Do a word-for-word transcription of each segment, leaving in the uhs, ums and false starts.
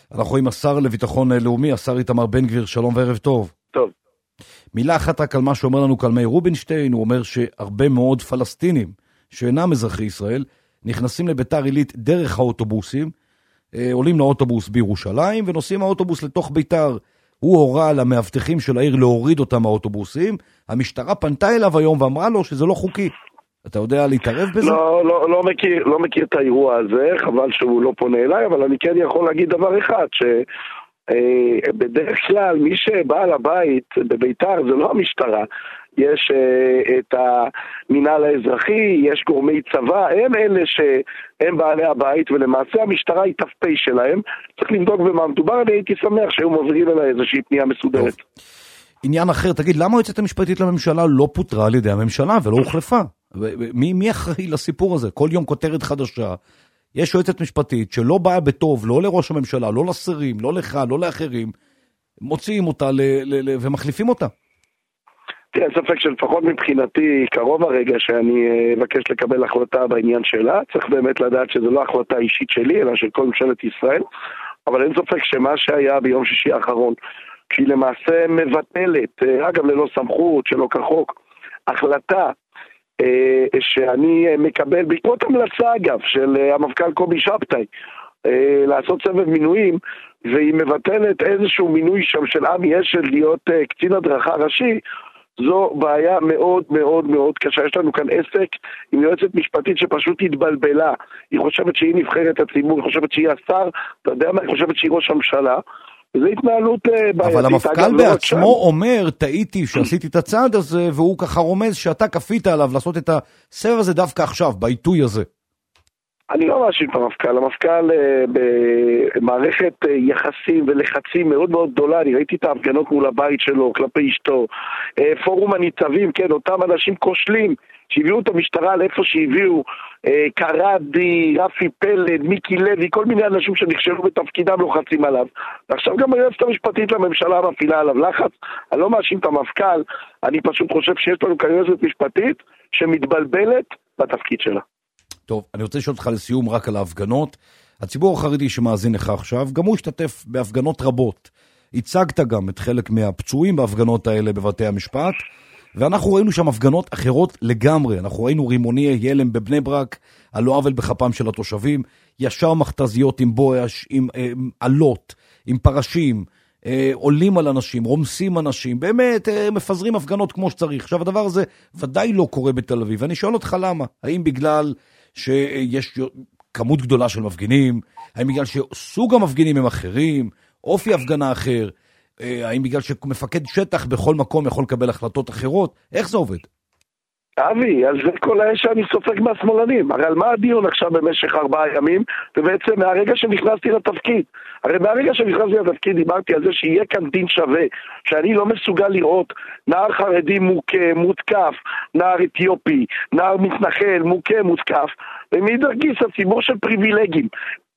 אנחנו עם השר לביטחון לאומי, השר איתמר בן גביר, שלום וערב טוב. טוב. מילה אחת רק על מה שאומר לנו קלמי רובינשטיין, הוא אומר שהרבה מאוד פלסטינים שאינם אזרחי ישראל, נכנסים לביתר עילית דרך האוטובוסים, עולים לאוטובוס בירושלים, ונוסעים האוטובוס לתוך ביתר. הוא הורה למאבטחים של העיר להוריד אותם מהאוטובוסים, המשטרה פנתה אליו היום ואמרה לו שזה לא חוקי. אתה יודע להתערב בזה? לא, לא, לא מכיר, לא מכיר את האירוע הזה, חבל שהוא לא פונה אליי, אבל אני כן יכול להגיד דבר אחד, שבדרך כלל מי שבא לבית בביתר זה לא המשטרה, יש uh, את המינהל האזרחי, יש גורמי צבא, הם אלה שהם בעלי הבית, ולמעשה המשטרה היא ת"פ שלהם, צריך לבדוק במה מדובר, אני הייתי שמח שהיו מבריאים אליי איזושהי פנייה מסודרת. טוב. עניין אחר, תגיד, למה היועצת המשפטית לממשלה לא פוטרה על ידי הממשלה ולא הוחלפה? מי, מי אחראי לסיפור הזה? כל יום כותרת חדשה, יש יועצת משפטית שלא באה בטוב, לא לראש הממשלה, לא לשרים, לא לך, לא לאחרים, מוציאים אותה ל, ל, ל, ומחליפים אותה. אין ספק שלפחות מבחינתי קרוב הרגע שאני אבקש לקבל החלטה בעניין שלה, צריך באמת לדעת שזו לא החלטה אישית שלי, אלא של כל ממשלת ישראל, אבל אין ספק שמה שהיה ביום שישי האחרון, שהיא למעשה מבטלת, אגב ללא סמכות, שלא כחוק, החלטה שאני מקבל בעקבות המלצה אגב של המפכ"ל קובי שבתאי, לעשות סבב מינויים, והיא מבטלת איזשהו מינוי שם של עמי אשל להיות קצין הדרכה ראשי, זו בעיה מאוד מאוד מאוד קשה. יש לנו כאן עסק עם יועצת משפטית שפשוט התבלבלה. היא חושבת שהיא נבחרת הציבור, היא חושבת שהיא השר, אתה יודע מה, היא חושבת שהיא ראש הממשלה, וזו התנהלות בעייתית. אבל המפכ"ל בעצמו אומר, טעיתי שעשיתי את הצעד הזה, והוא ככה רומז שאתה כפית עליו לעשות את הסבב הזה דווקא עכשיו, בעיתוי הזה. אני לא מאשים את המפכ"ל, המפכ"ל במערכת יחסים ולחצים מאוד מאוד גדולה, אני ראיתי את ההפגנות מול הבית שלו, כלפי אשתו, פורום הניצבים, כן, אותם אנשים כושלים, שהביאו את המשטרה לאיפה שהביאו, קרדי, רפי פלד, מיקי לוי, כל מיני אנשים שנכשלו בתפקידם לוחצים עליו, ועכשיו גם היועצת המשפטית לממשלה מפעילה עליו לחץ. אני לא מאשים את המפכ"ל, אני פשוט חושב שיש לנו כאן יועצת משפטית שמתבלבלת בתפקיד שלה. טוב, אני רוצה לשאול אותך לסיום רק על ההפגנות. הציבור החרדי שמאזין לך עכשיו, גם הוא השתתף בהפגנות רבות. הצגת גם את חלק מהפצועים בהפגנות האלה בבתי המשפט, ואנחנו ראינו שם הפגנות אחרות לגמרי. אנחנו ראינו רימוני ילם בבני ברק, על לא עוול בכפם של התושבים, ישר מכתזיות עם בואש, עם אה, עלות, עם פרשים, אה, עולים על אנשים, רומסים אנשים, באמת אה, מפזרים הפגנות כמו שצריך. עכשיו הדבר הזה ודאי לא קורה בתל אביב, ואני שואל אותך למה? האם בגלל שיש כמות גדולה של מפגינים, האם בגלל שסוג המפגינים הם אחרים, אופי הפגנה אחר, האם בגלל שמפקד שטח בכל מקום יכול לקבל החלטות אחרות, איך זה עובד? אבי, אז זה כל האש שאני סופג מהשמאלנים, הרי על מה הדיון עכשיו במשך ארבעה ימים, ובעצם מהרגע שנכנסתי לתפקיד, הרי מהרגע שנכנסתי לתפקיד דיברתי על זה שיהיה כאן דין שווה, שאני לא מסוגל לראות נער חרדי מוכה, מותקף, נער אתיופי, נער מתנחל, מוכה, מותקף, ומאידך גיס הציבור של פריבילגים.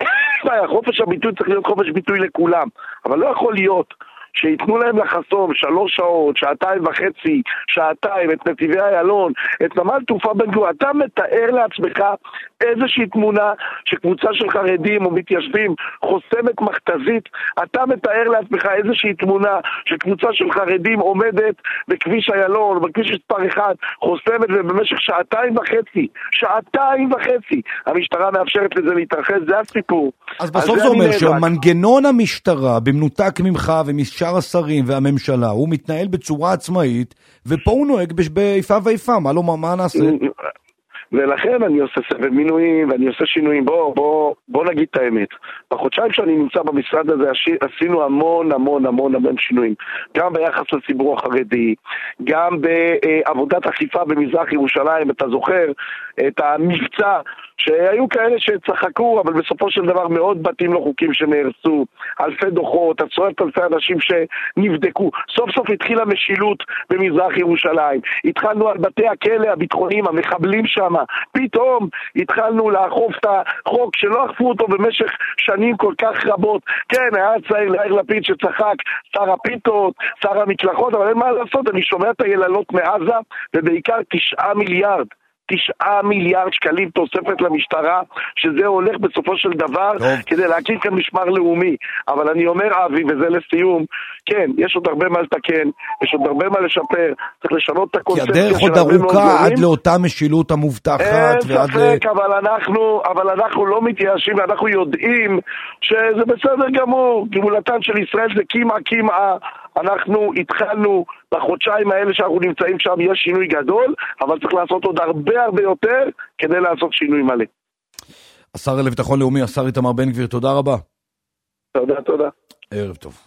חופש הביטוי צריך להיות חופש ביטוי לכולם, אבל לא יכול להיות שיתנו להם לחסום שלוש שעות, שעתיים וחצי, שעתיים, את נתיבי איילון, את נמל תעופה בן גוריון. אתה מתאר לעצמך איזושהי תמונה שקבוצה של חרדים או מתיישבים חוסמת מכתזית, אתה מתאר לעצמך איזושהי תמונה שקבוצה של חרדים עומדת בכביש איילון, בכביש מספר אחד, חוסמת ובמשך שעתיים וחצי, שעתיים וחצי, המשטרה מאפשרת לזה להתרחש, זה הסיפור. אז בסוף זה אומר שהמנגנון המשטרה, במנותק ממך ומשאר השרים והממשלה, הוא מתנהל בצורה עצמאית, ופה הוא נוהג באיפה ואיפה, מה לא, מה נעשה? ולכן אני עושה סבב מינויים ואני עושה שינויים. בוא, בוא, בוא נגיד את האמת. בחודשיים שאני נמצא במשרד הזה עשינו המון המון המון המון שינויים. גם ביחס לציבור החרדי, גם בעבודת אכיפה במזרח ירושלים. אתה זוכר את המבצע שהיו כאלה שצחקו, אבל בסופו של דבר מאוד בתים לא חוקים שנהרסו, אלפי דוחות, עשרות אלפי אנשים שנבדקו. סוף סוף התחילה משילות במזרח ירושלים. התחלנו על בתי הכלא הביטחוניים, המחבלים שם. פתאום התחלנו לאכוף את החוק שלא אכפו אותו במשך שנים כל כך רבות. כן, היה צעיר יאיר לפיד שצחק, שר הפיתות, שר המקלחות, אבל אין מה לעשות, אני שומע את היללות מעזה, ובעיקר תשעה מיליארד. תשעה מיליארד שקלים תוספת למשטרה, שזה הולך בסופו של דבר טוב. כדי להקים כאן משמר לאומי. אבל אני אומר, אבי, וזה לסיום, כן, יש עוד הרבה מה לתקן, יש עוד הרבה מה לשפר, צריך לשנות את הקונספציה. כי הדרך עוד ארוכה עד לאותה משילות המובטחת. אין ועד... ספק, אבל אנחנו, אבל אנחנו לא מתייאשים, ואנחנו יודעים שזה בסדר גמור. גאולתן של ישראל זה כמעט כמעט. אנחנו התחלנו בחודשיים האלה שאנחנו נמצאים שם, יש שינוי גדול, אבל צריך לעשות עוד הרבה הרבה יותר כדי לעשות שינוי מלא. השר לביטחון לאומי, השר איתמר בן גביר, תודה רבה. תודה, תודה. ערב טוב.